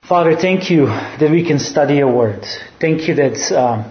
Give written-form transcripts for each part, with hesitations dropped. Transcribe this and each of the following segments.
Father, thank you that we can study your word. Thank you that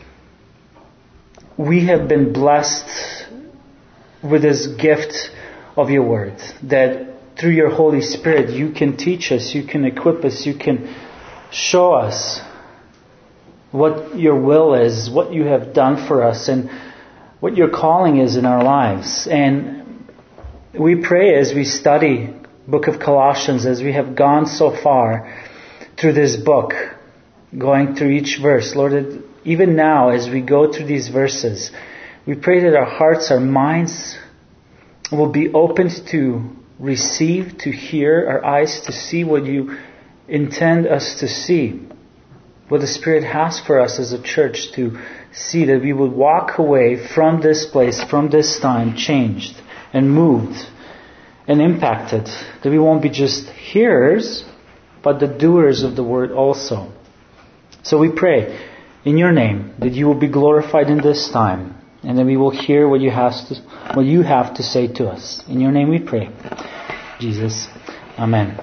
we have been blessed with this gift of your word. That through your Holy Spirit you can teach us, you can equip us, you can show us what your will is, what you have done for us, and what your calling is in our lives. And we pray as we study book of Colossians, as we have gone so far through this book, going through each verse, Lord, that even now as we go through these verses, we pray that our hearts, our minds will be opened to receive, to hear, our eyes to see what you intend us to see, what the Spirit has for us as a church to see, that we would walk away from this place, from this time, changed and moved and impacted, that we won't be just hearers, but the doers of the word also. So we pray in your name that you will be glorified in this time, and that we will hear what you have to say to us. In your name we pray. Jesus. Amen.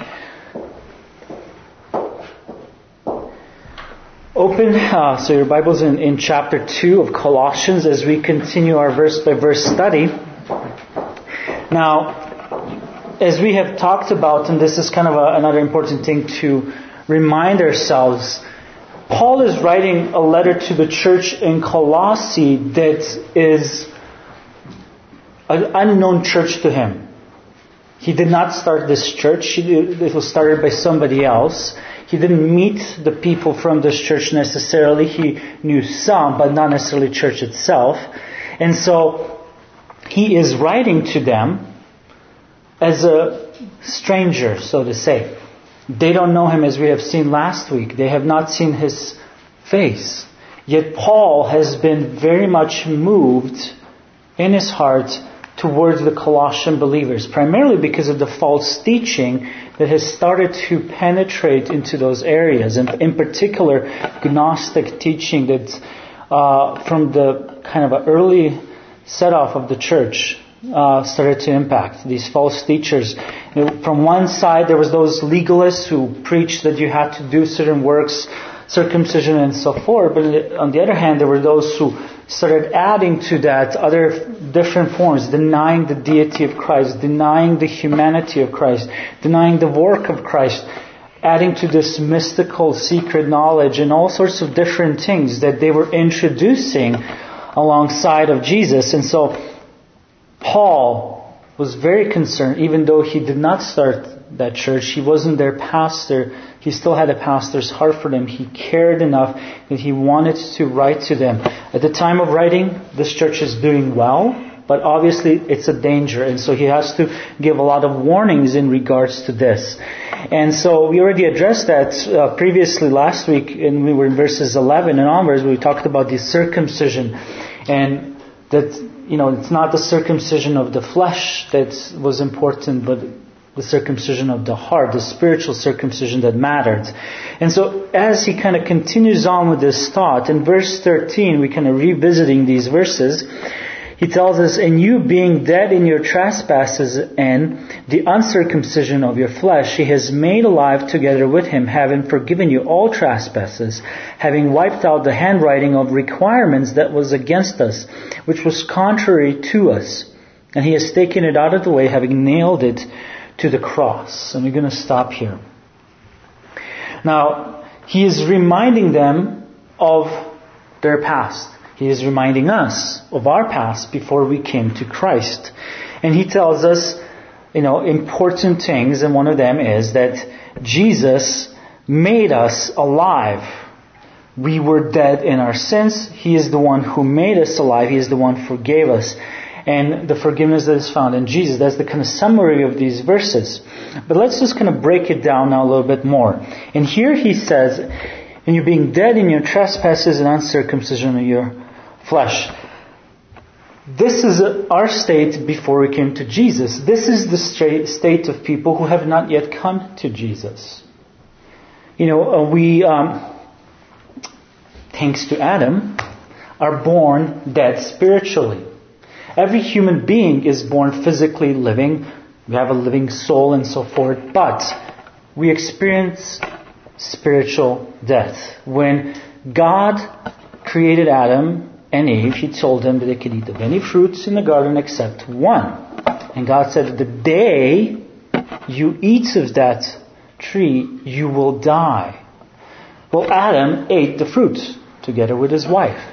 Open so your Bible's in chapter 2 of Colossians as we continue our verse by verse study. Now, as we have talked about, and this is kind of another important thing to remind ourselves, Paul is writing a letter to the church in Colossae that is an unknown church to him. He did not start this church. It was started by somebody else. He didn't meet the people from this church necessarily. He knew some, but not necessarily church itself. And so he is writing to them as a stranger, so to say. They don't know him, as we have seen last week. They have not seen his face. Yet Paul has been very much moved in his heart towards the Colossian believers, primarily because of the false teaching that has started to penetrate into those areas, and in particular Gnostic teaching that from the kind of early set-off of the church started to impact these false teachers. From one side there was those legalists who preached that you had to do certain works, circumcision and so forth, but on the other hand there were those who started adding to that other different forms, denying the deity of Christ, denying the humanity of Christ, denying the work of Christ, adding to this mystical secret knowledge and all sorts of different things that they were introducing alongside of Jesus. And so Paul was very concerned, even though he did not start that church, he wasn't their pastor, he still had a pastor's heart for them. He cared enough that he wanted to write to them. At the time of writing, this church is doing well, but obviously it's a danger, and so he has to give a lot of warnings in regards to this. And so we already addressed that previously last week, and we were in verses 11 and onwards, where we talked about the circumcision, and that, it's not the circumcision of the flesh that was important, but the circumcision of the heart, the spiritual circumcision that mattered. And so as he kind of continues on with this thought, in verse 13, we kind of revisiting these verses, he tells us, "And you being dead in your trespasses and the uncircumcision of your flesh, he has made alive together with him, having forgiven you all trespasses, having wiped out the handwriting of requirements that was against us, which was contrary to us. And he has taken it out of the way, having nailed it to the cross." And we're going to stop here. Now, he is reminding them of their past. He is reminding us of our past before we came to Christ. And he tells us, important things, and one of them is that Jesus made us alive. We were dead in our sins. He is the one who made us alive. He is the one who forgave us. And the forgiveness that is found in Jesus. That's the kind of summary of these verses. But let's just kind of break it down now a little bit more. And here he says, "And you being dead in your trespasses and uncircumcision of your flesh." This is our state before we came to Jesus. This is the state of people who have not yet come to Jesus. We, thanks to Adam, are born dead spiritually. Every human being is born physically living. We have a living soul and so forth. But we experience spiritual death. When God created Adam and Eve, He told them that they could eat of any fruits in the garden except one. And God said, the day you eat of that tree, you will die. Well, Adam ate the fruit together with his wife.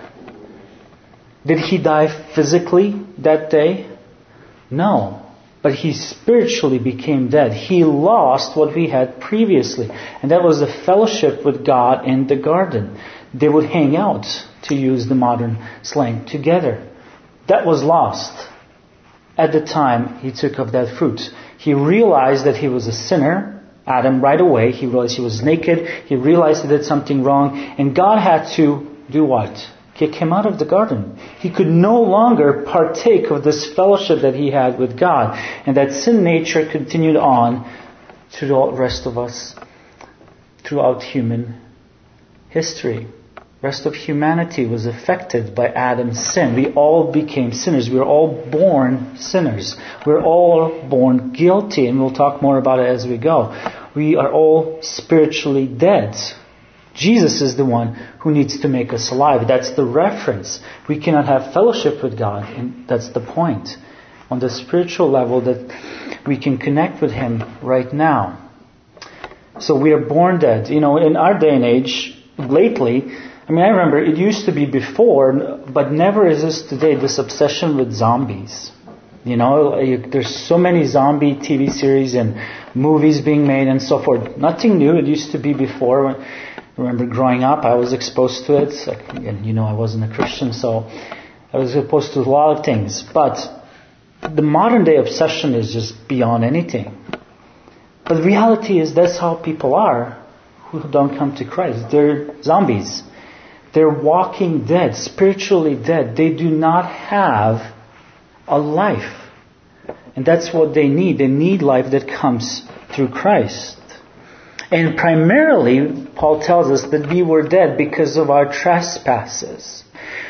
Did he die physically that day? No. But he spiritually became dead. He lost what we had previously. And that was the fellowship with God in the garden. They would hang out, to use the modern slang, together. That was lost at the time he took of that fruit. He realized that he was a sinner, Adam, right away. He realized he was naked. He realized he did something wrong. And God had to do what? Kick him out of the garden. He could no longer partake of this fellowship that he had with God. And that sin nature continued on to the rest of us throughout human history. The rest of humanity was affected by Adam's sin. We all became sinners. We were all born sinners. We're all born guilty. And we'll talk more about it as we go. We are all spiritually dead. Jesus is the one who needs to make us alive. That's the reference. We cannot have fellowship with God, and that's the point. On the spiritual level, that we can connect with Him right now. So we are born dead. You know, in our day and age, lately, I remember it used to be before, but never exists today, this obsession with zombies. You know, there's so many zombie TV series and movies being made and so forth. Nothing new. It used to be before. I remember growing up, I was exposed to it. And you know, I wasn't a Christian, so I was exposed to a lot of things. But the modern day obsession is just beyond anything. But the reality is that's how people are who don't come to Christ. They're zombies. They're walking dead, spiritually dead. They do not have a life. And that's what they need. They need life that comes through Christ. And primarily, Paul tells us that we were dead because of our trespasses.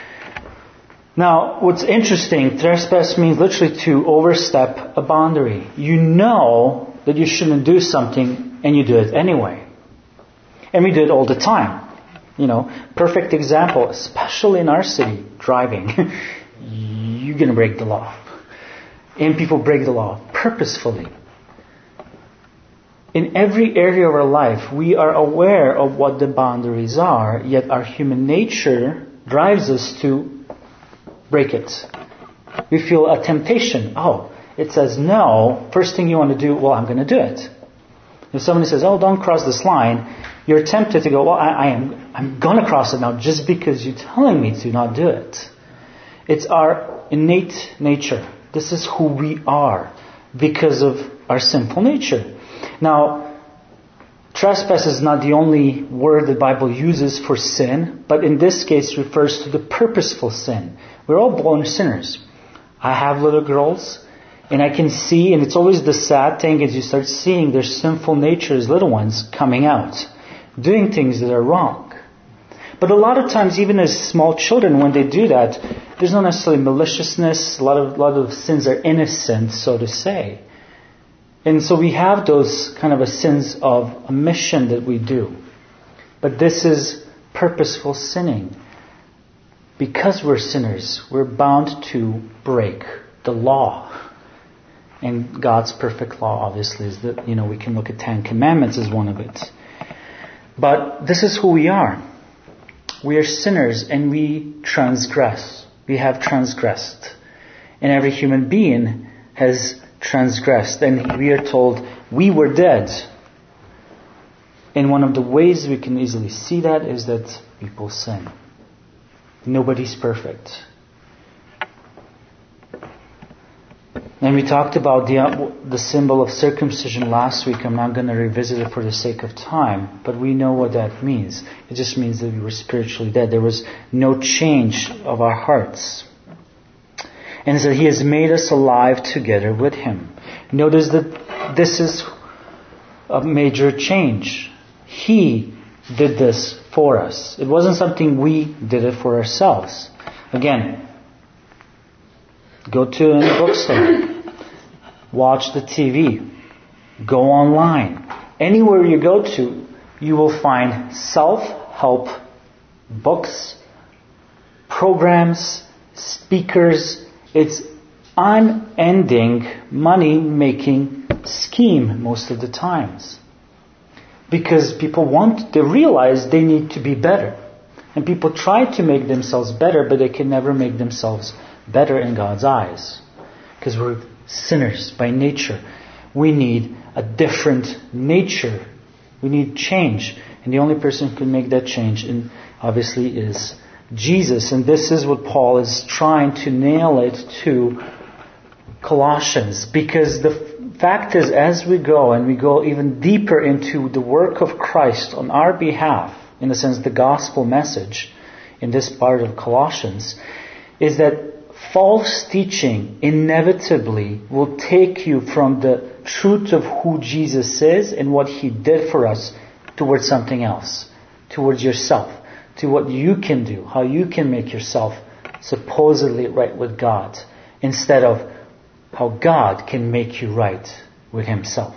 Now, what's interesting, trespass means literally to overstep a boundary. You know that you shouldn't do something, and you do it anyway. And we do it all the time. You know, perfect example, especially in our city, driving. You're going to break the law. And people break the law purposefully. In every area of our life, we are aware of what the boundaries are, yet our human nature drives us to break it. We feel a temptation. Oh, it says no. First thing you want to do, well, I'm going to do it. If somebody says, oh, don't cross this line, you're tempted to go, well, I'm going to cross it now just because you're telling me to not do it. It's our innate nature. This is who we are because of our sinful nature. Now, trespass is not the only word the Bible uses for sin, but in this case refers to the purposeful sin. We're all born sinners. I have little girls, and I can see, and it's always the sad thing is you start seeing their sinful natures, little ones, coming out, doing things that are wrong. But a lot of times, even as small children, when they do that, there's not necessarily maliciousness. A lot of sins are innocent, so to say. And so we have those kind of a sins of omission that we do. But this is purposeful sinning. Because we're sinners, we're bound to break the law. And God's perfect law, obviously, is that, we can look at 10 Commandments as one of it. But this is who we are. We are sinners and we transgress. We have transgressed. And every human being has transgressed. And we are told we were dead. And one of the ways we can easily see that is that people sin. Nobody's perfect. And we talked about the symbol of circumcision last week. I'm not going to revisit it for the sake of time. But we know what that means. It just means that we were spiritually dead. There was no change of our hearts. And so He has made us alive together with Him. Notice that this is a major change. He did this for us. It wasn't something we did it for ourselves. Again, go to a bookstore. Watch the TV. Go online. Anywhere you go to, you will find self-help books, programs, speakers. It's unending money-making scheme most of the times. Because they realize they need to be better. And people try to make themselves better, but they can never make themselves better in God's eyes. Because we're sinners by nature. We need a different nature. We need change. And the only person who can make that change, obviously, is Jesus. And this is what Paul is trying to nail it to Colossians. Because the fact is, as we go and we go even deeper into the work of Christ on our behalf, in a sense the gospel message in this part of Colossians, is that false teaching inevitably will take you from the truth of who Jesus is and what He did for us towards something else, towards yourself, to what you can do, how you can make yourself supposedly right with God, instead of how God can make you right with Himself.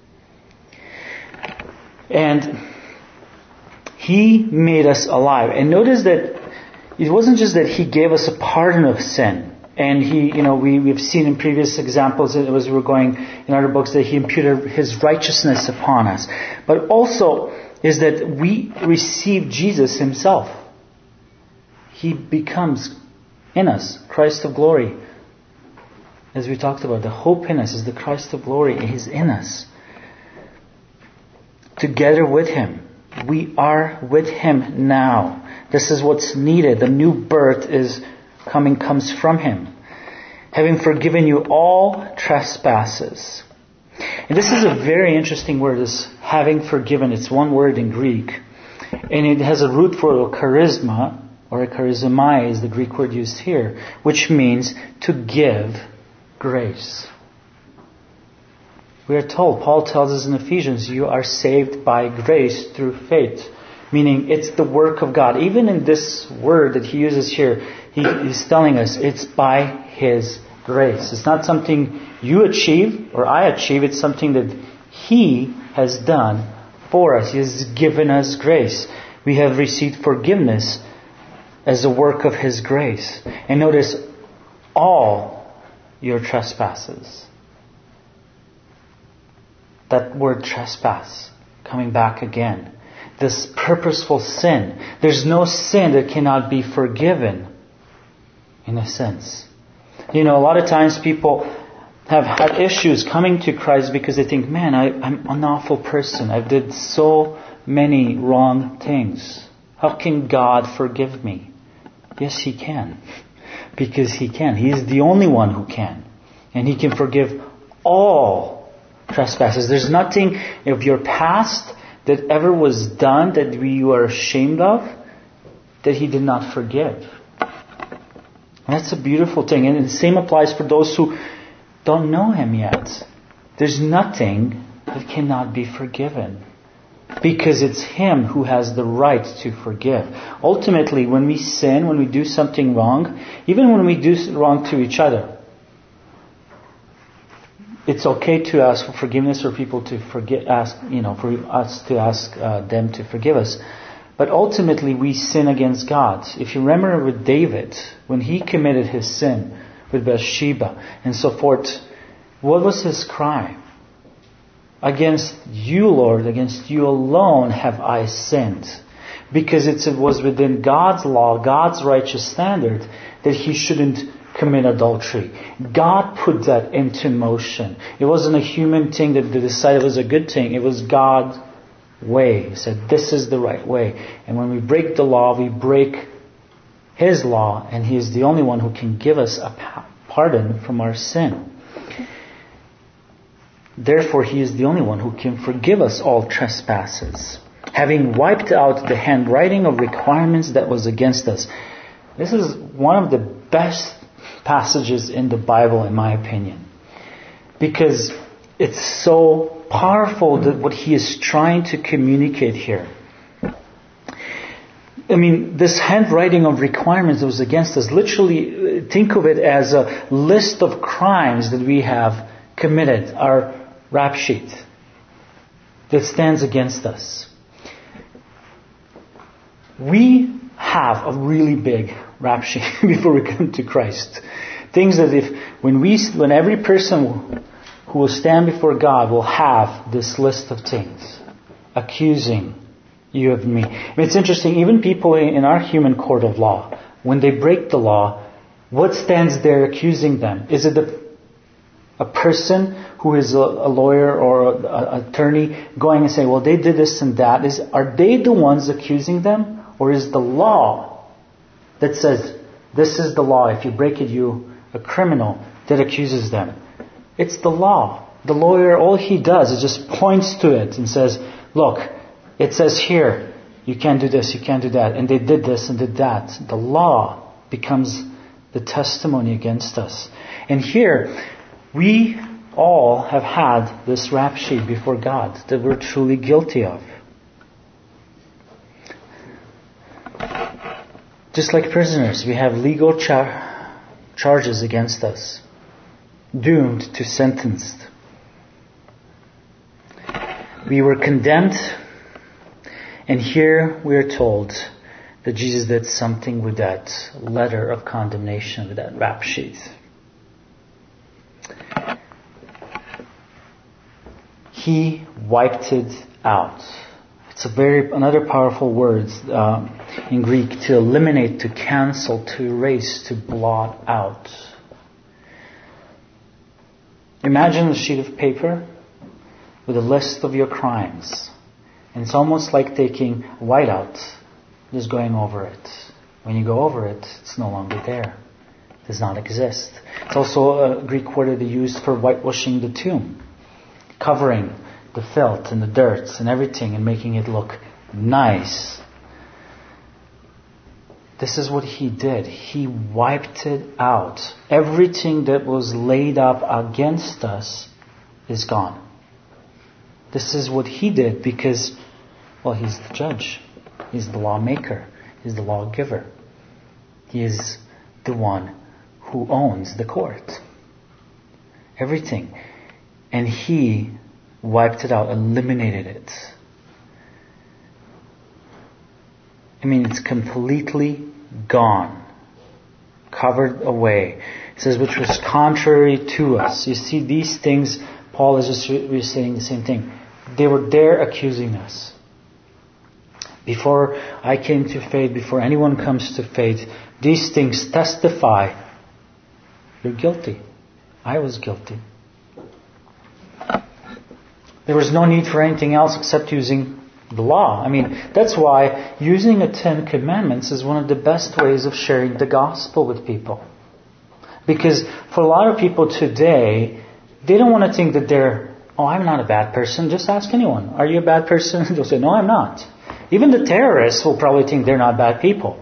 And He made us alive. And notice that it wasn't just that He gave us a pardon of sin. And we've seen in previous examples, as we were going in other books, that He imputed His righteousness upon us. But also is that we receive Jesus Himself. He becomes in us Christ of glory. As we talked about, the hope in us is the Christ of glory. He's in us. Together with Him. We are with Him now. This is what's needed. The new birth comes from Him. Having forgiven you all trespasses. And this is a very interesting word, this having forgiven. It's one word in Greek. And it has a root for charisma, or charizomai is the Greek word used here, which means to give grace. We are told, Paul tells us in Ephesians, you are saved by grace through faith. Meaning it's the work of God. Even in this word that he uses here, he's telling us it's by His grace. It's not something you achieve or I achieve. It's something that He has done for us. He has given us grace. We have received forgiveness as a work of His grace. And notice, all your trespasses. That word trespass, coming back again. This purposeful sin. There's no sin that cannot be forgiven, in a sense. A lot of times people have had issues coming to Christ because they think, man, I'm an awful person. I did so many wrong things. How can God forgive me? Yes, He can. Because He can. He is the only one who can. And He can forgive all trespasses. There's nothing of your past that ever was done that you are ashamed of that He did not forgive. And that's a beautiful thing. And the same applies for those who don't know Him yet. There's nothing that cannot be forgiven. Because it's Him who has the right to forgive. Ultimately, when we sin, when we do something wrong, even when we do wrong to each other, it's okay to ask for forgiveness for people to for us to ask them to forgive us. But ultimately we sin against God. If you remember with David, when he committed his sin with Bathsheba and so forth, what was his cry? Against you, Lord, against you alone have I sinned. Because it was within God's law, God's righteous standard, that he shouldn't commit adultery. God put that into motion. It wasn't a human thing that they decided was a good thing. It was God's way. He said, this is the right way. And when we break the law, we break His law, and He is the only one who can give us a pardon from our sin. Therefore, He is the only one who can forgive us all trespasses, having wiped out the handwriting of requirements that was against us. This is one of the best passages in the Bible, in my opinion, because it's so powerful that what he is trying to communicate here. I mean, this handwriting of requirements that was against us, literally think of it as a list of crimes that we have committed, our rap sheet. that stands against us. We have a really big rap sheet before we come to Christ. Things that when every person who will stand before God will have this list of things accusing you of me. I mean, it's interesting, even people in our human court of law, when they break the law, what stands there accusing them? Is it a person who is a lawyer or an attorney going and saying, well, they did this and that? Are they the ones accusing them? Or is the law that says, this is the law, if you break it, you're a criminal, that accuses them? It's the law. The lawyer, all he does is just points to it and says, look, it says here, you can't do this, you can't do that, and they did this and did that. The law becomes the testimony against us. And here, we all have had this rap sheet before God that we're truly guilty of. Just like prisoners, we have legal charges against us, doomed to sentenced. We were condemned, and here we are told that Jesus did something with that letter of condemnation, with that rap sheet. He wiped it out. It's another powerful word in Greek, to eliminate, to cancel, to erase, to blot out. Imagine a sheet of paper with a list of your crimes. And it's almost like taking whiteout, just going over it. When you go over it, it's no longer there. It does not exist. It's also a Greek word that they used for whitewashing the tomb. Covering the filth and the dirt and everything and making it look nice. This is what he did. He wiped it out. Everything that was laid up against us is gone. This is what he did because, well, he's the judge. He's the lawmaker. He's the lawgiver. He is the one who owns the court. Everything. And he wiped it out, eliminated it. I mean, it's completely gone, covered away. It says, which was contrary to us. You see, these things, Paul is just saying the same thing. They were there accusing us. Before I came to faith, before anyone comes to faith, these things testify, you're guilty. I was guilty. There was no need for anything else except using the law. I mean, that's why using the 10 Commandments is one of the best ways of sharing the gospel with people. Because for a lot of people today, they don't want to think that I'm not a bad person. Just ask anyone, are you a bad person? They'll say, no, I'm not. Even the terrorists will probably think they're not bad people.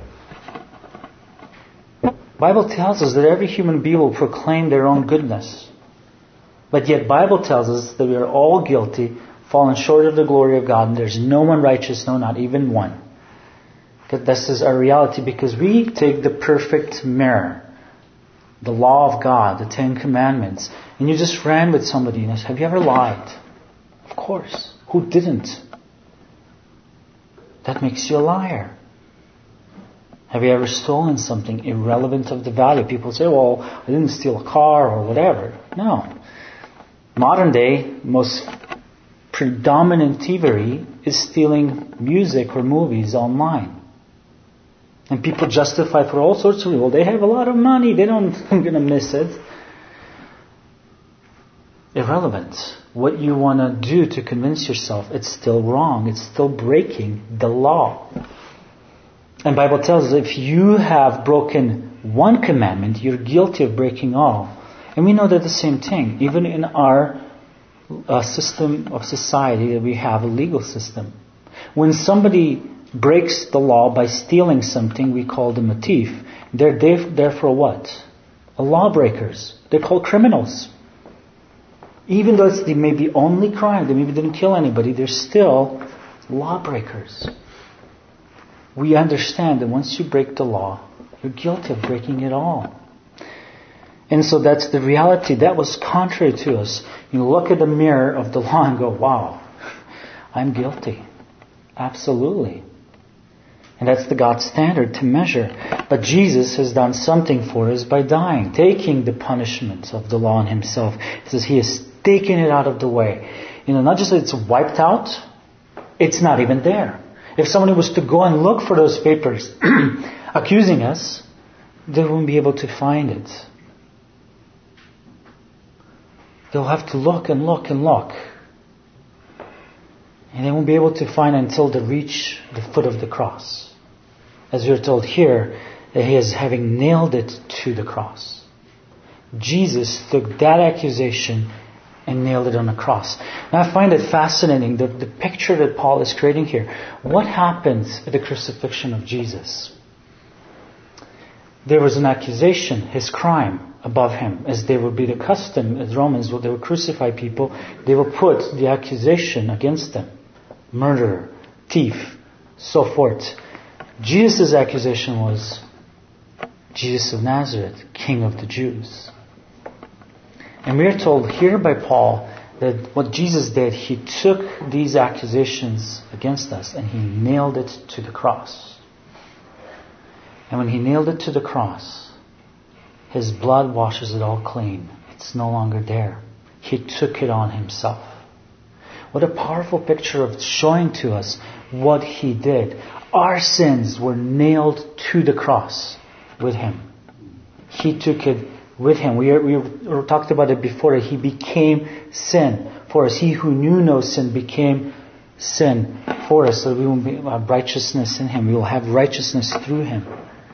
The Bible tells us that every human being will proclaim their own goodness. But yet Bible tells us that we are all guilty, fallen short of the glory of God, and there's no one righteous, no, not even one. That this is our reality because we take the perfect mirror, the law of God, the 10 Commandments, and you just ran with somebody and said, have you ever lied? Of course. Who didn't? That makes you a liar. Have you ever stolen something irrelevant of the value? People say, well, I didn't steal a car or whatever. No. Modern day, most predominant thievery is stealing music or movies online. And people justify for all sorts of reasons. Well, they have a lot of money. I'm going to miss it. Irrelevant. What you want to do to convince yourself it's still wrong. It's still breaking the law. And the Bible tells us if you have broken one commandment, you're guilty of breaking all. And we know that the same thing. Even in our system of society, that we have a legal system. When somebody breaks the law by stealing something, we call them a thief. They're there for what? A lawbreakers. They're called criminals. Even though they may be only crime, they maybe didn't kill anybody, they're still lawbreakers. We understand that once you break the law, you're guilty of breaking it all. And so that's the reality. That was contrary to us. You look at the mirror of the law and go, wow, I'm guilty. Absolutely. And that's the God standard to measure. But Jesus has done something for us by dying, taking the punishment of the law on himself. It says he has taken it out of the way. Not just that it's wiped out, it's not even there. If somebody was to go and look for those papers accusing us, they won't be able to find it. They'll have to look and look and look. And they won't be able to find it until they reach the foot of the cross. As we're told here, that he is having nailed it to the cross. Jesus took that accusation and nailed it on the cross. Now I find it fascinating, the picture that Paul is creating here. What happens at the crucifixion of Jesus? There was an accusation, his crime, above him, as they would be the custom as Romans, they would crucify people, they would put the accusation against them. Murderer, thief, so forth. Jesus' accusation was Jesus of Nazareth, King of the Jews. And we are told here by Paul that what Jesus did, he took these accusations against us and he nailed it to the cross. And when he nailed it to the cross, his blood washes it all clean. It's no longer there. He took it on himself. What a powerful picture of showing to us what he did. Our sins were nailed to the cross with him. He took it with him. We talked about it before. He became sin for us. He who knew no sin became sin for us, so we will have righteousness in him. We will have righteousness through him.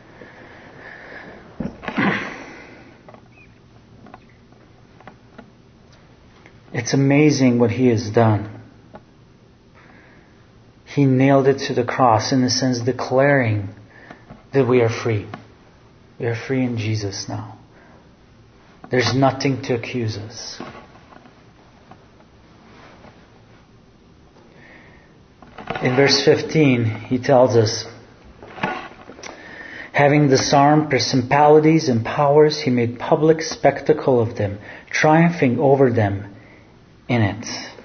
It's amazing what he has done. He nailed it to the cross, in a sense declaring that we are free. We are free in Jesus now. There's nothing to accuse us. In verse 15, he tells us, having disarmed principalities and powers, he made public spectacle of them, triumphing over them in it.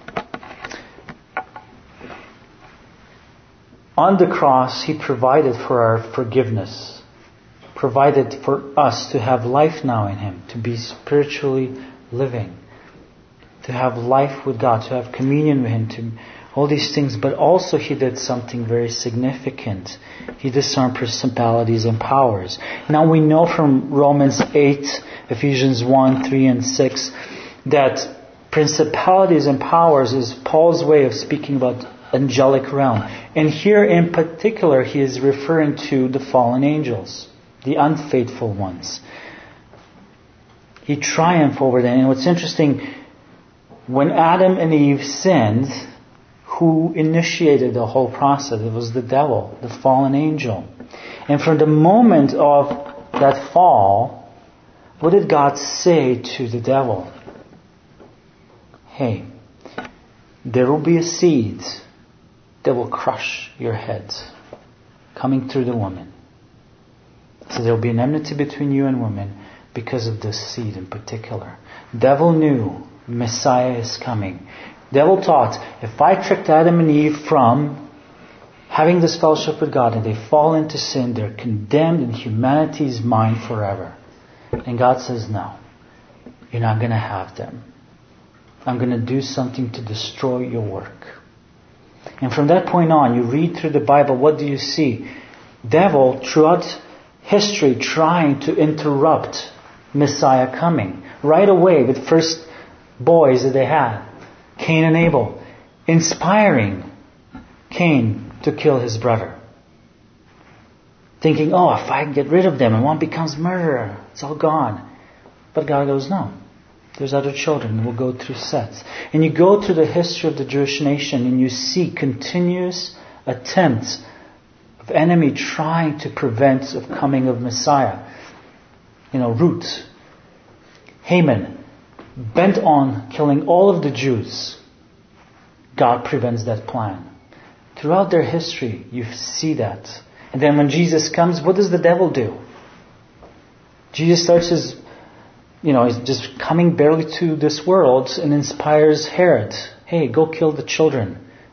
On the cross, he provided for our forgiveness. Provided for us to have life now in him, to be spiritually living, to have life with God, to have communion with him, to all these things. But also he did something very significant. He disarmed principalities and powers. Now we know from Romans 8, Ephesians 1, 3 and 6 that principalities and powers is Paul's way of speaking about angelic realm. And here in particular he is referring to the fallen angels, the unfaithful ones. He triumphed over them. And what's interesting, when Adam and Eve sinned, who initiated the whole process? It was the devil, the fallen angel. And from the moment of that fall, what did God say to the devil? Hey, there will be a seed that will crush your head coming through the woman. So there will be an enmity between you and women because of this seed in particular. Devil knew Messiah is coming. Devil thought, if I tricked Adam and Eve from having this fellowship with God and they fall into sin, they're condemned in humanity's mind forever. And God says, no, you're not going to have them. I'm going to do something to destroy your work. And from that point on, you read through the Bible, what do you see? Devil, throughout history, trying to interrupt Messiah coming. Right away, with first boys that they had, Cain and Abel, inspiring Cain to kill his brother. Thinking, oh, if I get rid of them and one becomes murderer, it's all gone. But God goes, no. There's other children. We'll go through sets. And you go through the history of the Jewish nation and you see continuous attempts of enemy trying to prevent the coming of Messiah. Ruth, Haman, bent on killing all of the Jews. God prevents that plan. Throughout their history, you see that. And then when Jesus comes, what does the devil do? Jesus starts his, he's just coming barely to this world and inspires Herod. Hey, go kill the children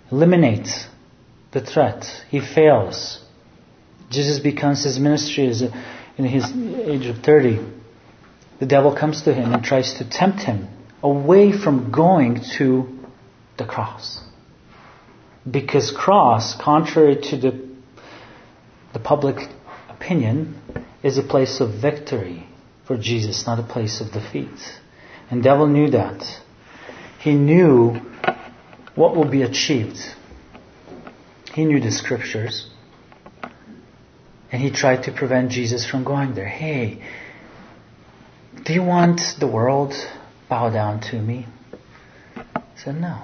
eliminates the threat. He fails. Jesus becomes his ministry in his age of 30. The devil comes to him and tries to tempt him away from going to the cross. Because cross, contrary to the public opinion, is a place of victory for Jesus, not a place of defeat. And the devil knew that. He knew what will be achieved. He knew the scriptures. And he tried to prevent Jesus from going there. Hey, do you want the world bow down to me? He said, no.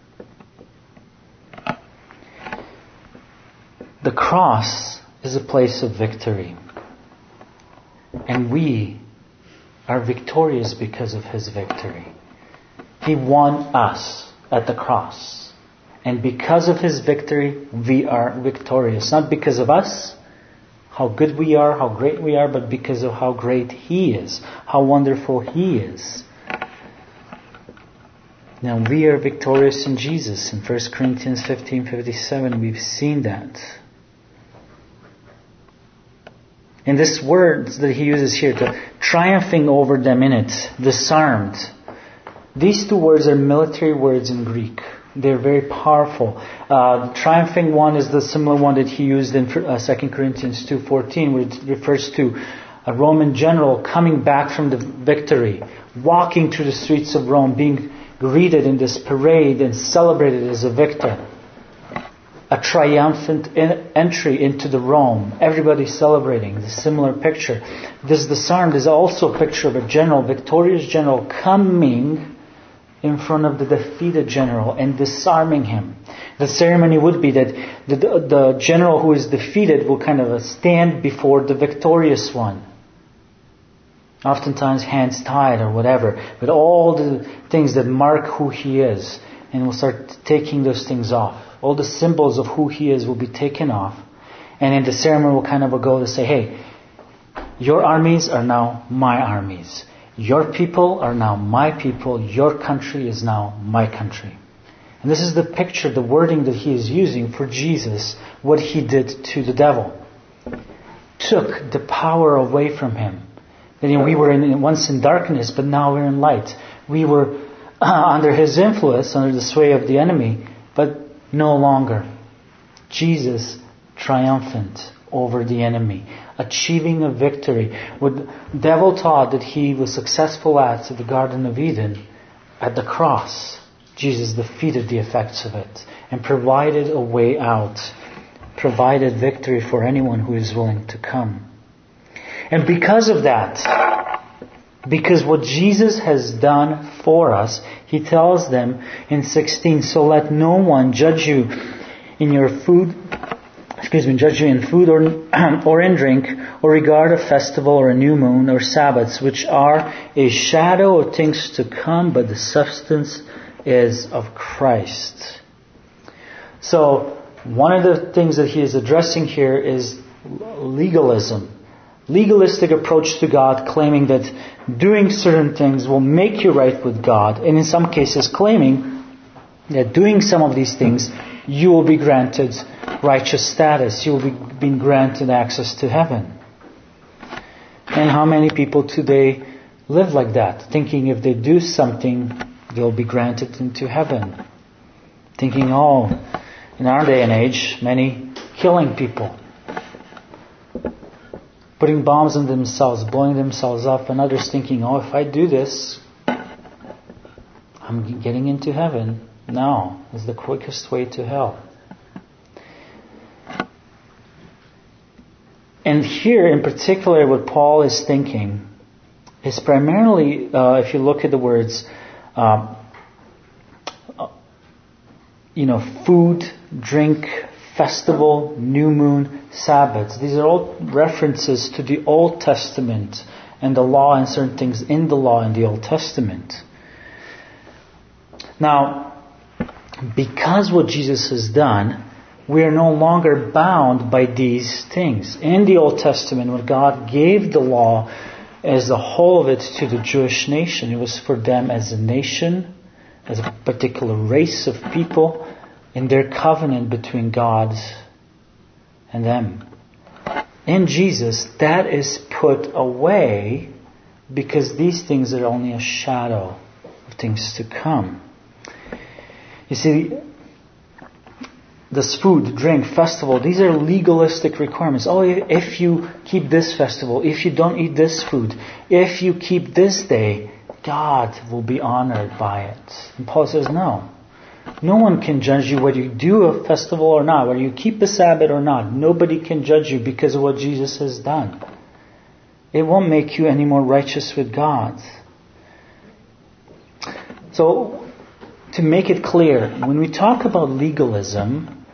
The cross is a place of victory. And we are victorious because of his victory. He won us at the cross. And because of his victory, we are victorious. Not because of us, how good we are, how great we are, but because of how great he is, how wonderful he is. Now we are victorious in Jesus. In 1 Corinthians 15:57, we've seen that. And this word that he uses here, to triumphing over them in it, disarmed. These two words are military words in Greek. They're very powerful. The triumphing one is the similar one that he used in 2 Corinthians 2:14, where it refers to a Roman general coming back from the victory, walking through the streets of Rome, being greeted in this parade and celebrated as a victor. A triumphant entry into the Rome. Everybody celebrating. The similar picture. This disarmed is also a picture of a general, victorious general coming in front of the defeated general and disarming him. The ceremony would be that the general who is defeated will kind of stand before the victorious one. Oftentimes hands tied or whatever. But all the things that mark who he is. And we'll start taking those things off. All the symbols of who he is will be taken off. And in the ceremony will kind of go to say, hey, your armies are now my armies. Your people are now my people. Your country is now my country. And this is the picture, the wording that he is using for Jesus, what he did to the devil. Took the power away from him. That we were once in darkness, but now we're in light. We were under his influence, under the sway of the enemy, but no longer. Jesus triumphant over the enemy, achieving a victory. What the devil thought that he was successful at the Garden of Eden, at the cross, Jesus defeated the effects of it and provided a way out, provided victory for anyone who is willing to come. And because of that, because what Jesus has done for us, he tells them in 16, so let no one judge you in your food, judge you in food or in drink, or regard a festival or a new moon or Sabbaths, which are a shadow of things to come, but the substance is of Christ. So, one of the things that he is addressing here is legalism. Legalistic approach to God, claiming that doing certain things will make you right with God, and in some cases claiming that doing some of these things you will be granted righteous status, you will be granted access to heaven. And how many people today live like that, thinking if they do something they'll be granted into heaven, thinking, in our day and age, many killing people, putting bombs on themselves, blowing themselves up, and others thinking, if I do this, I'm getting into heaven. No, it's the quickest way to hell. And here, in particular, what Paul is thinking is primarily, if you look at the words, food, drink, festival, new moon, Sabbaths. These are all references to the Old Testament and the law and certain things in the law in the Old Testament. Now, because what Jesus has done, we are no longer bound by these things. In the Old Testament, when God gave the law as the whole of it to the Jewish nation, it was for them as a nation, as a particular race of people. in their covenant between God and them. In Jesus, that is put away because these things are only a shadow of things to come. You see, this food, drink, festival, these are legalistic requirements. Oh, if you keep this festival, if you don't eat this food, if you keep this day, God will be honored by it. And Paul says, no. No one can judge you whether you do a festival or not, whether you keep the Sabbath or not. Nobody can judge you because of what Jesus has done. It won't make you any more righteous with God. So, to make it clear, when we talk about legalism,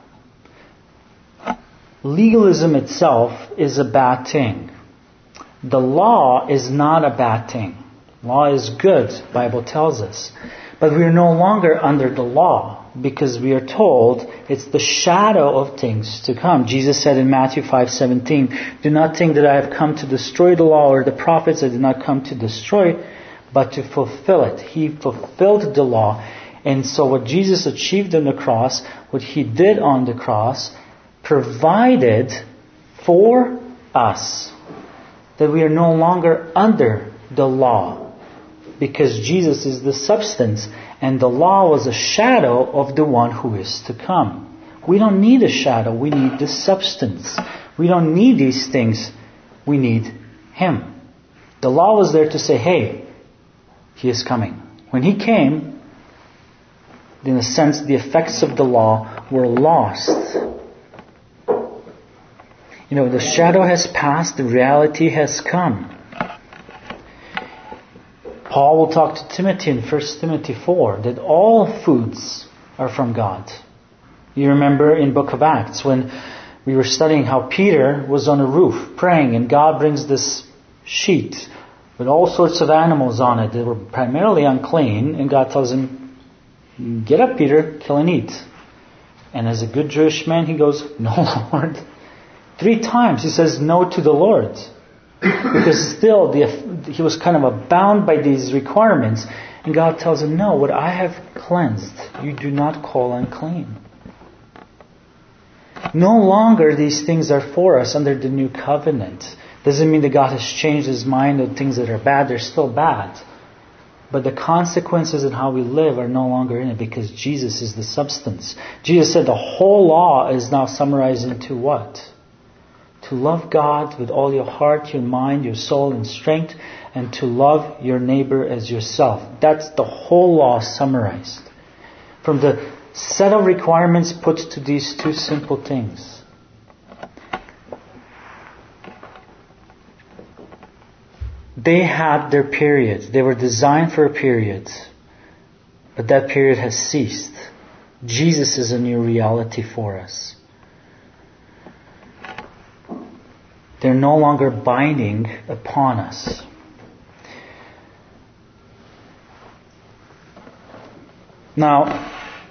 legalism itself is a bad thing. The law is not a bad thing. Law is good, the Bible tells us. But we are no longer under the law because we are told it's the shadow of things to come. Jesus said in Matthew 5:17, do not think that I have come to destroy the law or the prophets. I did not come to destroy it, but to fulfill it. He fulfilled the law. And so what Jesus achieved on the cross, what He did on the cross, provided for us that we are no longer under the law. Because Jesus is the substance and the law was a shadow of the one who is to come. We don't need a shadow, we need the substance. We don't need these things, we need Him. The law was there to say, hey, He is coming. When He came, in a sense, the effects of the law were lost. You know, the shadow has passed, the reality has come. Paul will talk to Timothy in 1 Timothy 4 that all foods are from God. You remember in Book of Acts when we were studying how Peter was on a roof praying and God brings this sheet with all sorts of animals on it that were primarily unclean, and God tells him, get up, Peter, kill and eat. And as a good Jewish man, he goes, no, Lord. 3 times he says no to the Lord. Because still he was kind of bound by these requirements. And God tells him, no, what I have cleansed, you do not call unclean. No longer these things are for us under the new covenant. Doesn't mean that God has changed His mind on things that are bad. They're still bad. But the consequences in how we live are no longer in it because Jesus is the substance. Jesus said the whole law is now summarized into what? To love God with all your heart, your mind, your soul and strength, and to love your neighbor as yourself. That's the whole law summarized. From the set of requirements put to these 2 simple things. They had their period. They were designed for a period. But that period has ceased. Jesus is a new reality for us. They're no longer binding upon us. Now,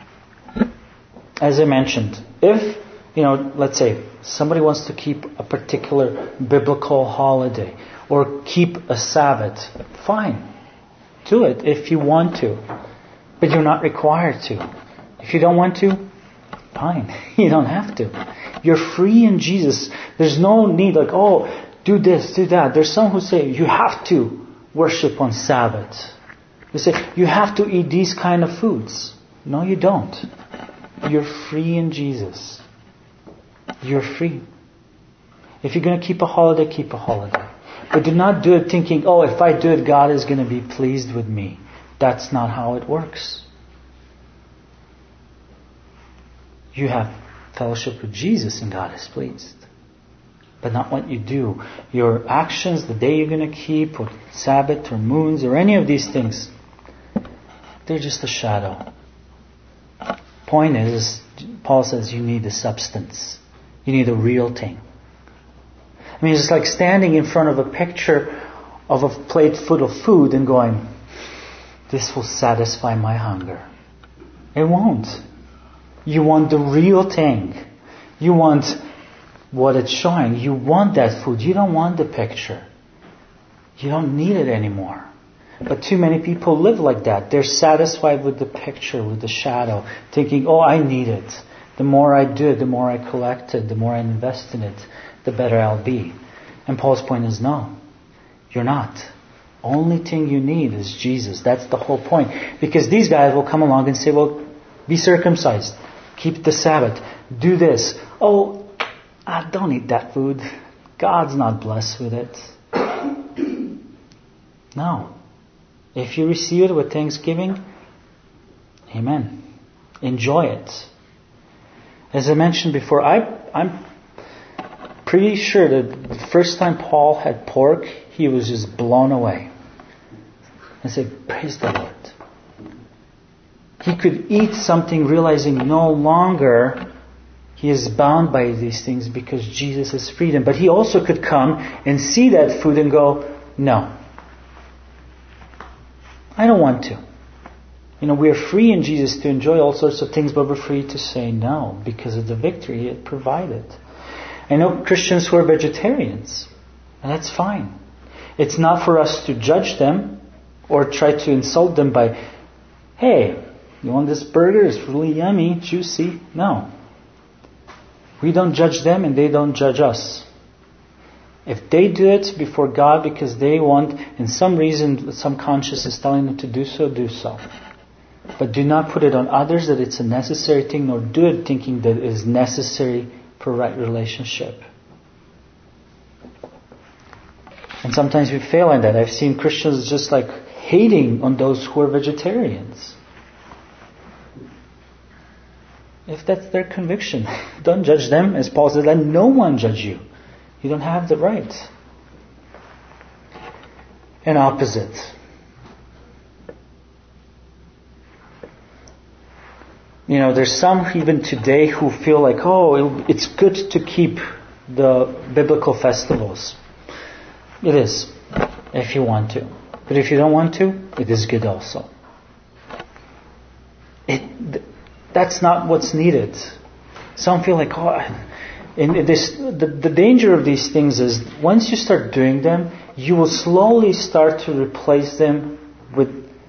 as I mentioned, if, let's say somebody wants to keep a particular biblical holiday or keep a Sabbath, fine. Do it if you want to. But you're not required to. If you don't want to, fine. You don't have to. You're free in Jesus. There's no need do this, do that. There's some who say you have to worship on Sabbath. They say you have to eat these kind of foods. No, you don't. You're free in Jesus. You're free. If you're going to keep a holiday, keep a holiday. But do not do it thinking, if I do it, God is going to be pleased with me. That's not how it works. You have fellowship with Jesus and God is pleased. But not what you do. Your actions, the day you're going to keep, or Sabbath, or moons, or any of these things, they're just a shadow. Point is, Paul says you need the substance. You need a real thing. I mean, it's like standing in front of a picture of a plate full of food and going, this will satisfy my hunger. It won't. You want the real thing. You want what it's showing. You want that food. You don't want the picture. You don't need it anymore. But too many people live like that. They're satisfied with the picture, with the shadow, thinking, I need it. The more I do it, the more I collect it, the more I invest in it, the better I'll be. And Paul's point is no, you're not. Only thing you need is Jesus. That's the whole point. Because these guys will come along and say, well, be circumcised. Keep the Sabbath. Do this. Oh, I don't eat that food. God's not blessed with it. No. If you receive it with thanksgiving, amen. Enjoy it. As I mentioned before, I'm pretty sure that the first time Paul had pork, he was just blown away. I said, praise the Lord. He could eat something realizing no longer he is bound by these things because Jesus is freedom. But he also could come and see that food and go, no, I don't want to. We are free in Jesus to enjoy all sorts of things, but we're free to say no because of the victory it provided. I know Christians who are vegetarians, and that's fine. It's not for us to judge them or try to insult them by, hey, you want this burger? It's really yummy, juicy. No. We don't judge them and they don't judge us. If they do it before God because they want, and some reason, some conscience is telling them to do so, do so. But do not put it on others that it's a necessary thing, nor do it thinking that it is necessary for right relationship. And sometimes we fail in that. I've seen Christians just like hating on those who are vegetarians. If that's their conviction, don't judge them. As Paul said, let no one judge you. You don't have the right. And opposite. There's some even today who feel like, it's good to keep the biblical festivals. It is, if you want to. But if you don't want to, it is good also. That's not what's needed. Some feel like, the danger of these things is once you start doing them, you will slowly start to replace them with,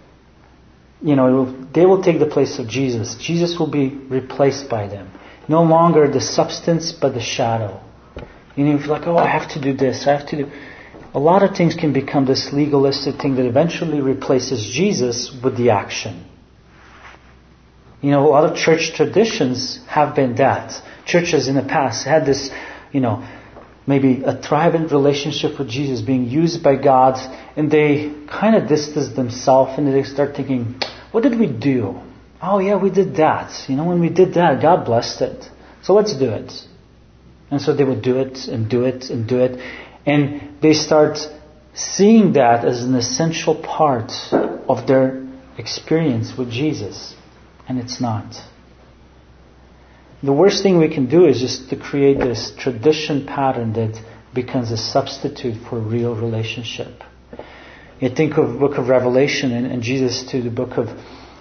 they will take the place of Jesus. Jesus will be replaced by them. No longer the substance, but the shadow. You feel like, I have to do this, I have to do... A lot of things can become this legalistic thing that eventually replaces Jesus with the action. A lot of church traditions have been that. Churches in the past had this, maybe a thriving relationship with Jesus being used by God, and they kind of distance themselves and they start thinking, what did we do? Oh yeah, we did that. When we did that, God blessed it. So let's do it. And so they would do it and do it and do it. And they start seeing that as an essential part of their experience with Jesus. And it's not. The worst thing we can do is just to create this tradition pattern that becomes a substitute for real relationship. You think of the book of Revelation and Jesus to the book of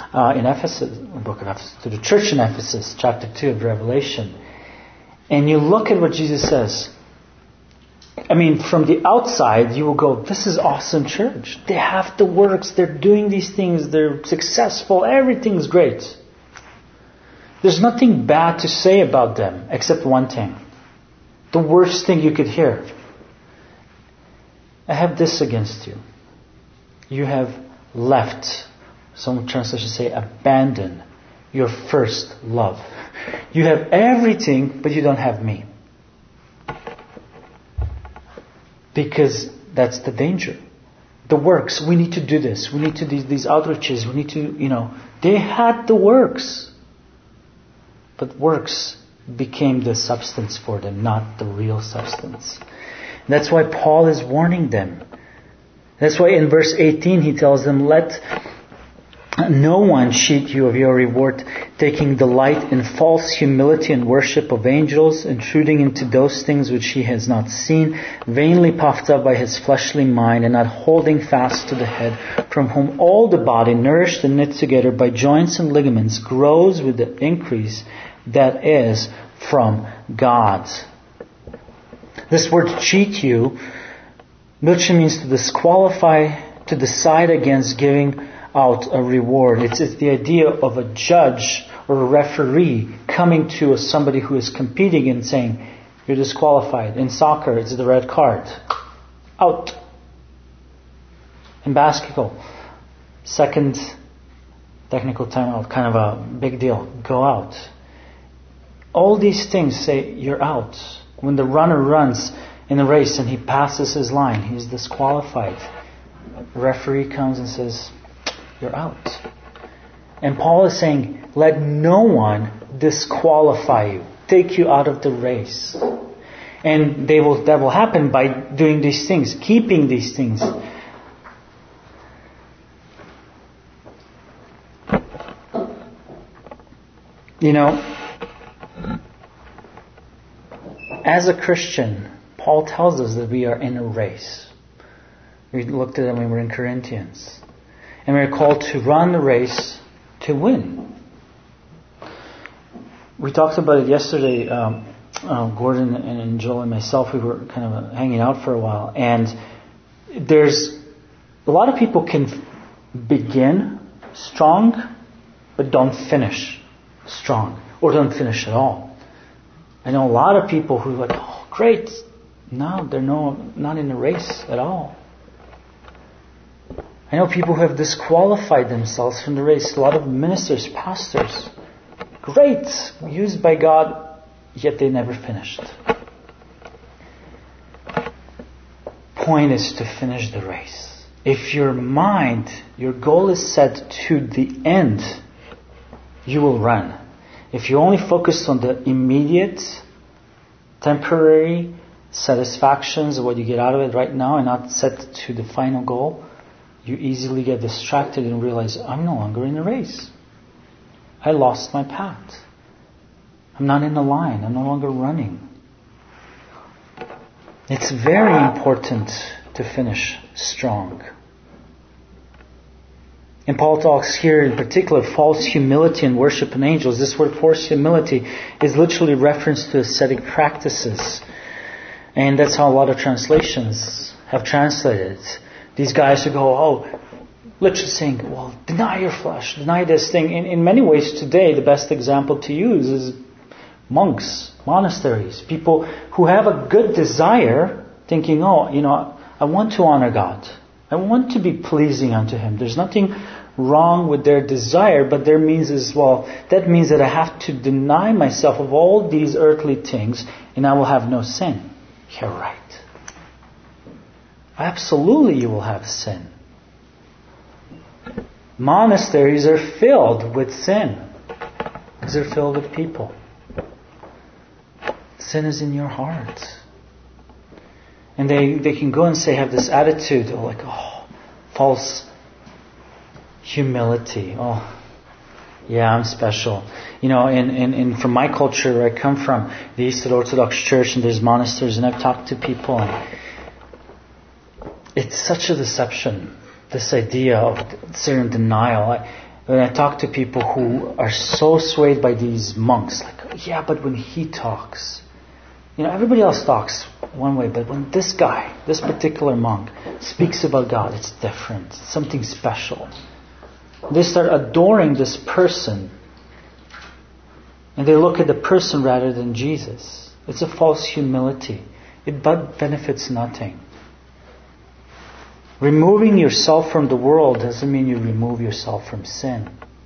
to the church in Ephesus, chapter 2 of Revelation. And you look at what Jesus says. From the outside, you will go, this is awesome church. They have the works, they're doing these things, they're successful, everything's great. There's nothing bad to say about them, except one thing. The worst thing you could hear. I have this against you. You have left, some translations say abandoned, your first love. You have everything, but you don't have me. Because that's the danger. The works, we need to do this. We need to do these outreaches. We need to, they had the works. But works became the substance for them, not the real substance. And that's why Paul is warning them. That's why in verse 18 he tells them, let no one cheat you of your reward, taking delight in false humility and worship of angels, intruding into those things which he has not seen, vainly puffed up by his fleshly mind, and not holding fast to the head, from whom all the body, nourished and knit together by joints and ligaments, grows with the increase that is from God. This word cheat you literally means to disqualify, to decide against giving out a reward. It's the idea of a judge or a referee coming to somebody who is competing and saying, you're disqualified. In soccer, it's the red card. Out. In basketball, second technical timeout, kind of a big deal. Go out. All these things say you're out. When the runner runs in a race and he passes his line, he's disqualified. The referee comes and says, you're out. And Paul is saying, let no one disqualify you, take you out of the race. And that will happen by doing these things, keeping these things. You know, as a Christian, Paul tells us that we are in a race. We looked at it when we were in Corinthians. And we're called to run the race to win. We talked about it yesterday. Gordon and Joel and myself, we were kind of hanging out for a while. And there's a lot of people can begin strong, but don't finish strong, or don't finish at all. I know a lot of people who are like, oh, great. No, they're not in the race at all. I know people who have disqualified themselves from the race. A lot of ministers, pastors, great, used by God, yet they never finished. Point is to finish the race. If your mind, your goal is set to the end, you will run. If you only focus on the immediate, temporary satisfactions of what you get out of it right now and not set to the final goal, you easily get distracted and realize, I'm no longer in the race. I lost my path. I'm not in the line. I'm no longer running. It's very important to finish strong. And Paul talks here in particular false humility and worship in angels. This word false humility is literally reference to ascetic practices. And that's how a lot of translations have translated it. These guys who go, literally saying, well, deny your flesh, deny this thing. In many ways today, the best example to use is monks, monasteries, people who have a good desire, thinking, I want to honor God. I want to be pleasing unto Him. There's nothing wrong with their desire, but that means that I have to deny myself of all these earthly things and I will have no sin. You're right. Absolutely you will have sin. Monasteries are filled with sin because they're filled with people. Sin is in your heart. And they can go and have this attitude of false humility. I'm special. From my culture where I come from, the Eastern Orthodox Church, and there's monasteries, and I've talked to people, and it's such a deception, this idea of certain denial. When I talk to people who are so swayed by these monks, but when he talks, everybody else talks one way, but when this guy, this particular monk, speaks about God, it's different. It's something special. They start adoring this person, and they look at the person rather than Jesus. It's a false humility. It benefits nothing. Removing yourself from the world doesn't mean you remove yourself from sin.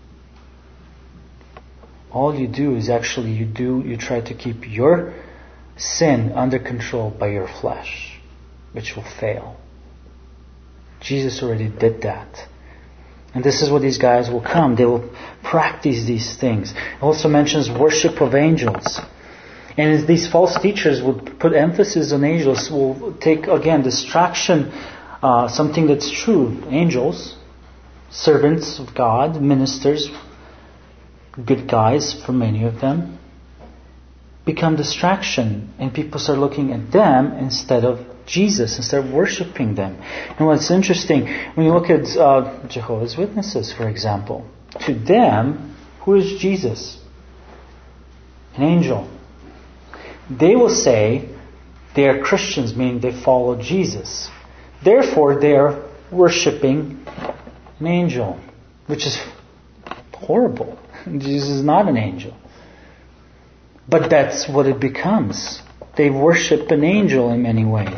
All you do is you try to keep your sin under control by your flesh, which will fail. Jesus already did that. And this is what these guys will come. They will practice these things. It also mentions worship of angels. And these false teachers would put emphasis on angels, will take, again, distraction, something that's true. Angels, servants of God, ministers, good guys for many of them, become distraction. And people start looking at them instead of Jesus, and start worshipping them. And what's interesting, when you look at Jehovah's Witnesses, for example, to them, who is Jesus? An angel. They will say they are Christians, meaning they follow Jesus. Therefore, they are worshipping an angel, which is horrible. Jesus is not an angel. But that's what it becomes. They worship an angel in many ways.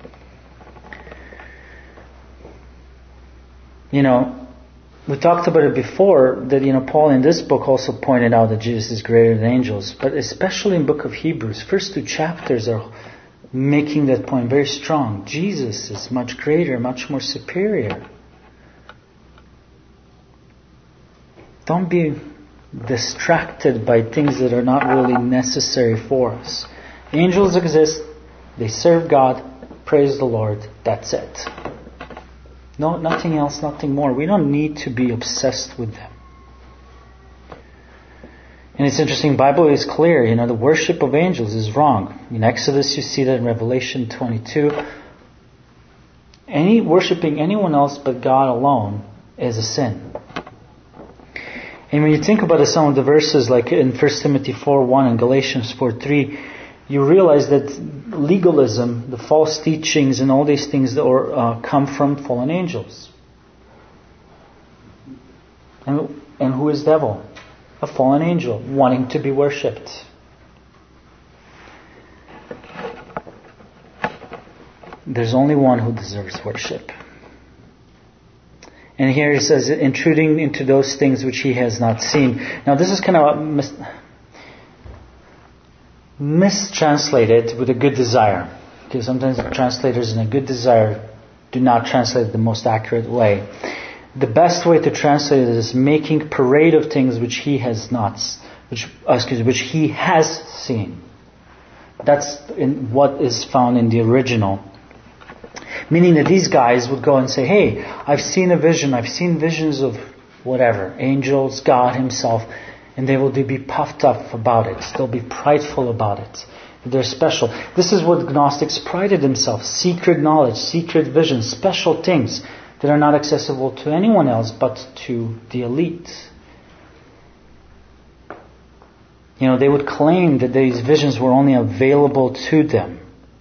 You know, we talked about it before that, you know, Paul in this book also pointed out that Jesus is greater than angels. But especially in the book of Hebrews, first 2 chapters are making that point very strong. Jesus is much greater, much more superior. Don't be distracted by things that are not really necessary for us. Angels exist. They serve God. Praise the Lord. That's it. No, nothing else, nothing more. We don't need to be obsessed with them. And it's interesting, the Bible is clear, you know, the worship of angels is wrong. In Exodus you see that, in Revelation 22. Worshipping anyone else but God alone is a sin. And when you think about some of the verses like in 1 Timothy 4:1 and Galatians 4:3, you realize that legalism, the false teachings and all these things that come from fallen angels. And who is devil? A fallen angel wanting to be worshipped. There's only one who deserves worship. And here it says, intruding into those things which he has not seen. Now this is kind of mistranslated with a good desire. Because sometimes the translators in a good desire do not translate it the most accurate way. The best way to translate it is making parade of things which he has not, which he has seen. That's what is found in the original. Meaning that these guys would go and say, hey, I've seen a vision, I've seen visions of whatever, angels, God himself, and they will be puffed up about it. They'll be prideful about it. They're special. This is what Gnostics prided themselves. Secret knowledge, secret vision, special things that are not accessible to anyone else but to the elite. You know, they would claim that these visions were only available to them.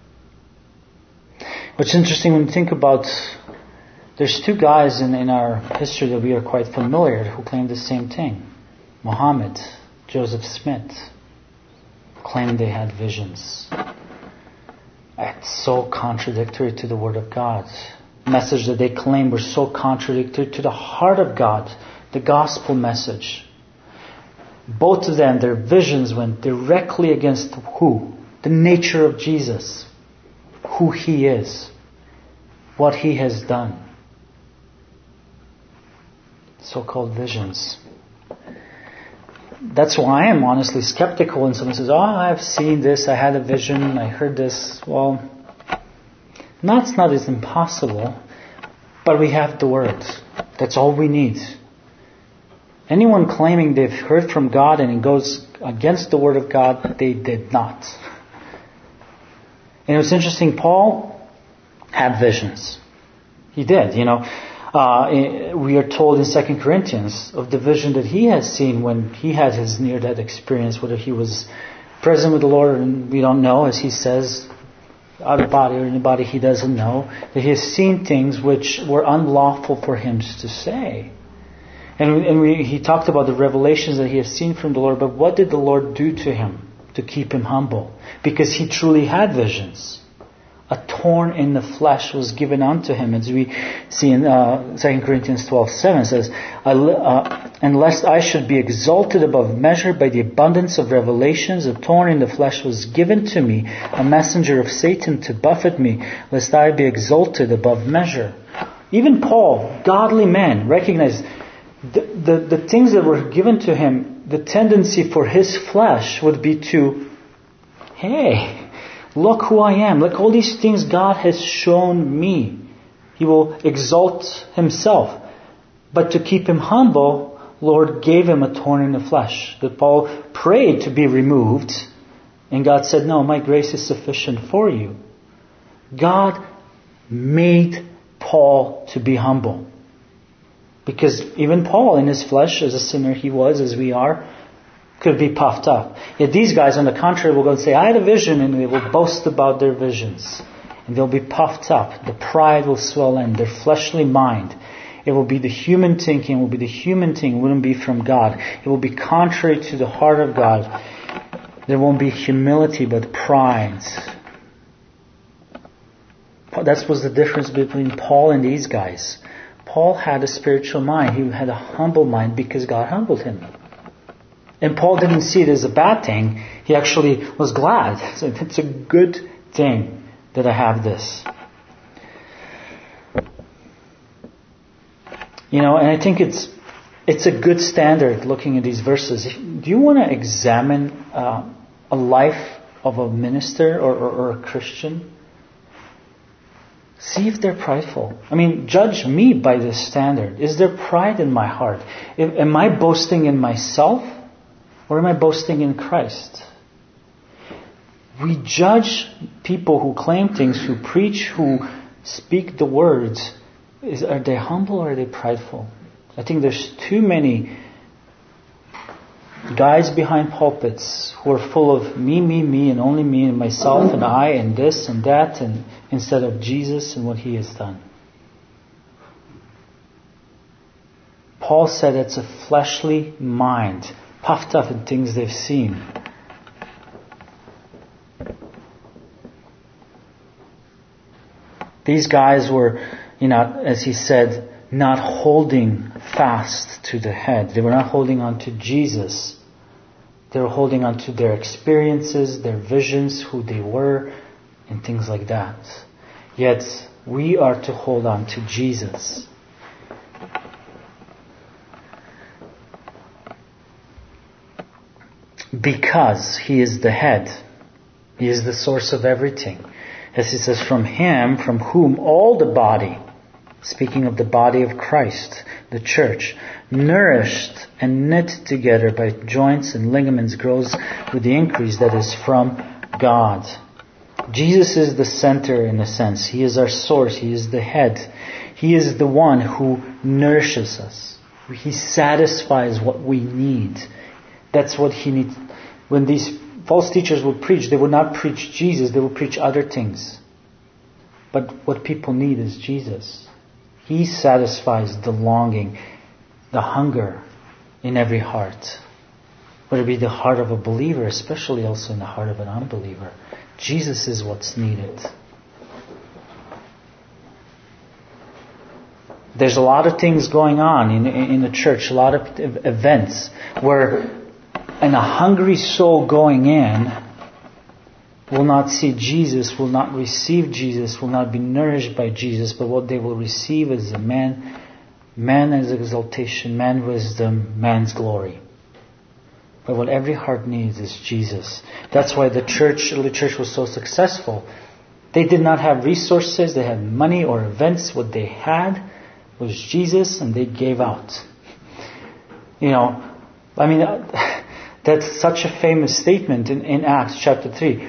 What's interesting when you think about, there's 2 guys in our history that we are quite familiar who claim the same thing. Muhammad, Joseph Smith claimed they had visions. It's so contradictory to the Word of God. The message that they claimed were so contradictory to the heart of God, the gospel message. Both of them, their visions went directly against who? The nature of Jesus. Who he is, what he has done. So-called visions. That's why I am honestly skeptical when someone says, I've seen this, I had a vision, I heard this. Well, it's not as impossible, but we have the Word. That's all we need. Anyone claiming they've heard from God and it goes against the Word of God, they did not. And it was interesting, Paul had visions. He did, you know. We are told in 2 Corinthians of the vision that he has seen when he had his near-death experience, whether he was present with the Lord, and we don't know, as he says, out of body or in the body he doesn't know, that he has seen things which were unlawful for him to say. And he talked about the revelations that he has seen from the Lord, but what did the Lord do to him to keep him humble? Because he truly had visions. A thorn in the flesh was given unto him, as we see in 2 Corinthians 12:7 says, and lest I should be exalted above measure by the abundance of revelations, a thorn in the flesh was given to me, a messenger of Satan to buffet me, lest I be exalted above measure. Even Paul, godly man, recognized the things that were given to him, the tendency for his flesh would be to, hey, look who I am. Look, all these things God has shown me. He will exalt himself. But to keep him humble, Lord gave him a thorn in the flesh that Paul prayed to be removed. And God said, no, my grace is sufficient for you. God made Paul to be humble. Because even Paul in his flesh, as a sinner he was, as we are, could be puffed up. Yet these guys, on the contrary, will go and say, I had a vision, and they will boast about their visions. And they'll be puffed up. The pride will swell in, their fleshly mind. It will be the human thinking, it will be the human thing, it wouldn't be from God. It will be contrary to the heart of God. There won't be humility but pride. That was the difference between Paul and these guys. Paul had a spiritual mind. He had a humble mind because God humbled him. And Paul didn't see it as a bad thing. He actually was glad. So it's a good thing that I have this. And I think it's a good standard looking at these verses. Do you want to examine a life of a minister or a Christian? See if they're prideful. Judge me by this standard. Is there pride in my heart? Am I boasting in myself or am I boasting in Christ? We judge people who claim things, who preach, who speak the words. Are they humble or are they prideful? I think there's too many guys behind pulpits who are full of me, and only me and myself and I and this and that, and instead of Jesus and what He has done. Paul said it's a fleshly mind, puffed up in things they've seen. These guys were, as he said, not holding fast to the head. They were not holding on to Jesus. They were holding on to their experiences, their visions, who they were, and things like that. Yet, we are to hold on to Jesus. Because He is the head. He is the source of everything. As He says, from Him, from whom all the body, speaking of the body of Christ, the church, nourished and knit together by joints and ligaments, grows with the increase that is from God. Jesus is the center in a sense. He is our source. He is the head. He is the one who nourishes us. He satisfies what we need. That's what He needs. When these false teachers would preach, they would not preach Jesus, they would preach other things. But what people need is Jesus. He satisfies the longing, the hunger in every heart. Whether it be the heart of a believer, especially also in the heart of an unbeliever. Jesus is what's needed. There's a lot of things going on in the church, a lot of events where a hungry soul going in will not see Jesus, will not receive Jesus, will not be nourished by Jesus, but what they will receive is a man's exaltation, man's wisdom, man's glory. But what every heart needs is Jesus. That's why the early church was so successful. They did not have resources, they had money or events. What they had was Jesus, and they gave out. That's such a famous statement in Acts chapter 3.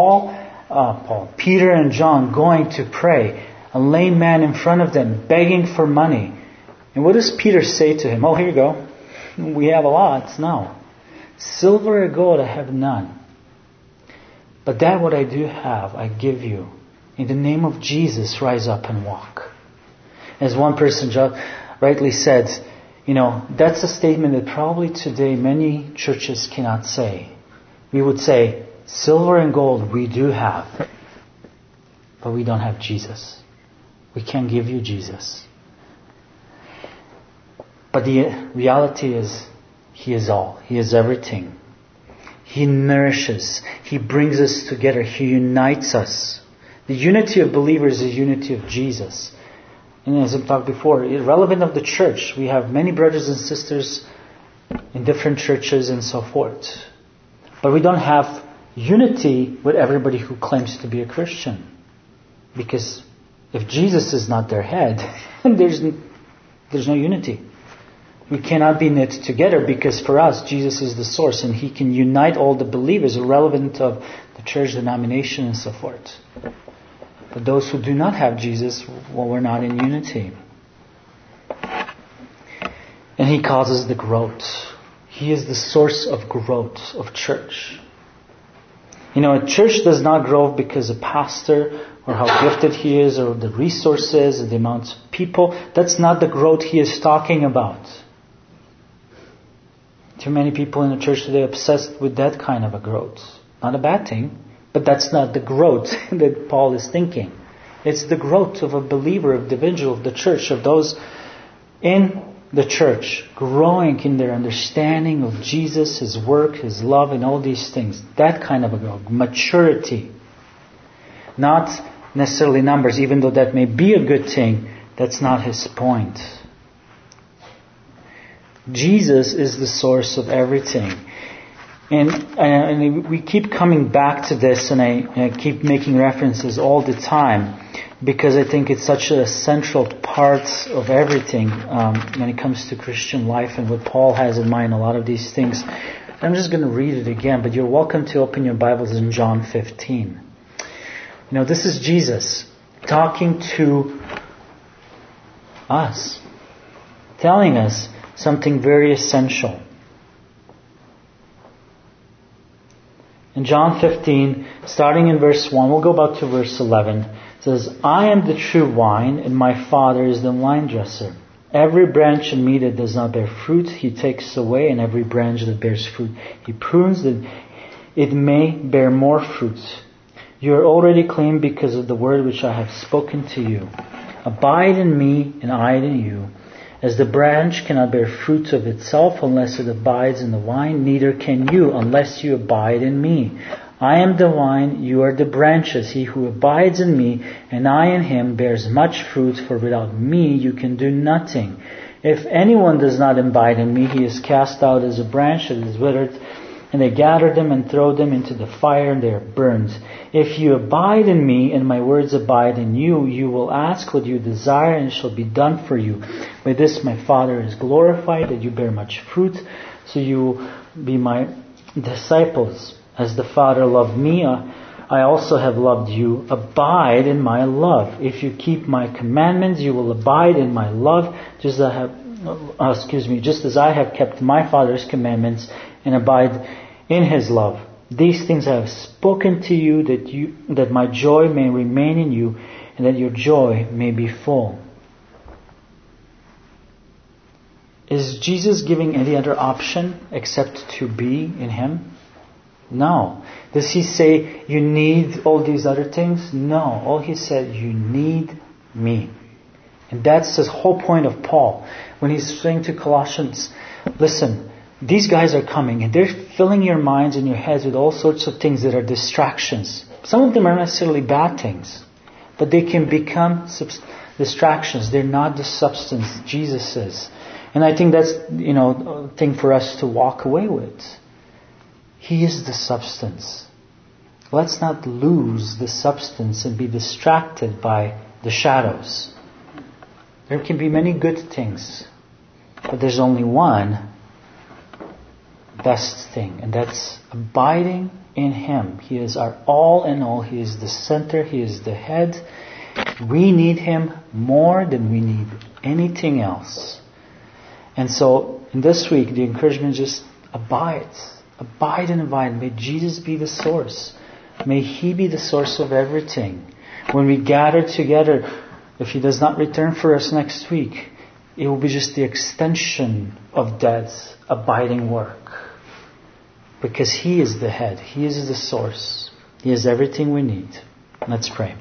Peter and John going to pray. A lame man in front of them begging for money. And what does Peter say to him? Oh, here you go. We have a lot. No. Silver or gold I have none. But that what I do have, I give you. In the name of Jesus, rise up and walk. As one person rightly said, that's a statement that probably today many churches cannot say. We would say, silver and gold we do have, but we don't have Jesus. We can't give you Jesus. But the reality is, He is all. He is everything. He nourishes. He brings us together. He unites us. The unity of believers is unity of Jesus. And as I've talked before, irrelevant of the church, we have many brothers and sisters in different churches and so forth. But we don't have unity with everybody who claims to be a Christian. Because if Jesus is not their head, there's no unity. We cannot be knit together because for us, Jesus is the source and He can unite all the believers irrelevant of the church denomination and so forth. But those who do not have Jesus, we're not in unity. And He causes the growth. He is the source of growth of church. A church does not grow because a pastor or how gifted he is or the resources or the amounts of people. That's not the growth he is talking about. Too many people in the church today are obsessed with that kind of a growth. Not a bad thing, but that's not the growth that Paul is thinking. It's the growth of a believer, of the individual, of the church, of those in the church, growing in their understanding of Jesus, His work, His love, and all these things. That kind of a growth. Maturity. Not necessarily numbers, even though that may be a good thing. That's not his point. Jesus is the source of everything. And we keep coming back to this, and I keep making references all the time, because I think it's such a central part of everything when it comes to Christian life and what Paul has in mind, a lot of these things. I'm just going to read it again, but you're welcome to open your Bibles in John 15. This is Jesus talking to us, telling us something very essential. In John 15, starting in verse 1, we'll go back to verse 11. It says, I am the true vine, and my Father is the vine dresser. Every branch in me that does not bear fruit, He takes away, and every branch that bears fruit, He prunes that it may bear more fruit. You are already clean because of the word which I have spoken to you. Abide in me, and I in you. As the branch cannot bear fruit of itself unless it abides in the vine, neither can you unless you abide in me. I am the vine, you are the branches. He who abides in me, and I in him, bears much fruit, for without me you can do nothing. If anyone does not abide in me, he is cast out as a branch that is withered, and they gather them and throw them into the fire, and they are burned. If you abide in me, and my words abide in you, you will ask what you desire, and it shall be done for you. By this my Father is glorified, that you bear much fruit, so you will be my disciples. As the Father loved me, I also have loved you. Abide in my love. If you keep my commandments, you will abide in my love, just as I have kept my Father's commandments and abide in His love. These things I have spoken to you, that my joy may remain in you, and that your joy may be full. Is Jesus giving any other option except to be in Him? No. Does He say you need all these other things? No. All He said, you need me. And that's the whole point of Paul. When he's saying to Colossians, listen, these guys are coming and they're filling your minds and your heads with all sorts of things that are distractions. Some of them are necessarily bad things, but they can become distractions. They're not the substance Jesus is. And I think that's, a thing for us to walk away with. He is the substance. Let's not lose the substance and be distracted by the shadows. There can be many good things, but there's only one best thing, and that's abiding in Him. He is our all in all. He is the center. He is the head. We need Him more than we need anything else. And so, in this week, the encouragement is just abide. Abide and abide. May Jesus be the source. May He be the source of everything. When we gather together, if He does not return for us next week, it will be just the extension of that abiding work. Because He is the head. He is the source. He is everything we need. Let's pray.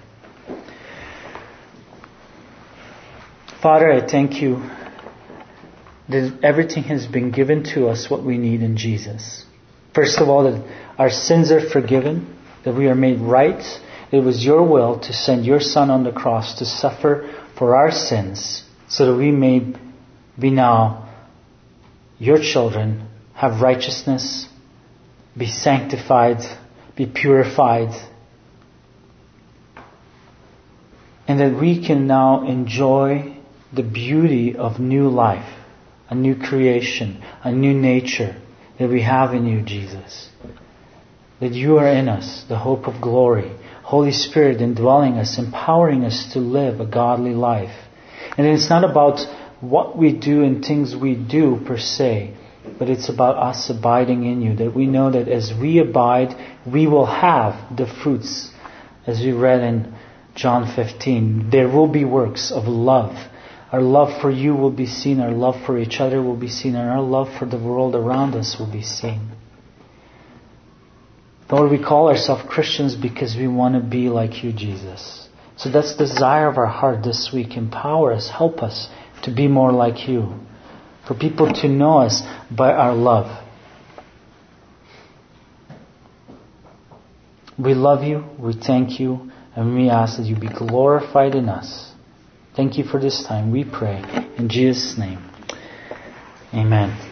Father, I thank You that everything has been given to us what we need in Jesus. First of all, that our sins are forgiven, that we are made right. It was Your will to send Your Son on the cross to suffer for our sins, so that we may be now Your children, have righteousness, be sanctified, be purified, and that we can now enjoy the beauty of new life, a new creation, a new nature that we have in You, Jesus. That You are in us, the hope of glory. Holy Spirit indwelling us, empowering us to live a godly life. And it's not about what we do and things we do per se, but it's about us abiding in you. That we know that as we abide, we will have the fruits. As we read in John 15, there will be works of love. Our love for you will be seen, our love for each other will be seen, and our love for the world around us will be seen. Lord, we call ourselves Christians because we want to be like you, Jesus. So that's the desire of our heart this week. Empower us, help us to be more like you. For people to know us by our love. We love you, we thank you, and we ask that you be glorified in us. Thank you for this time, we pray. In Jesus' name, amen.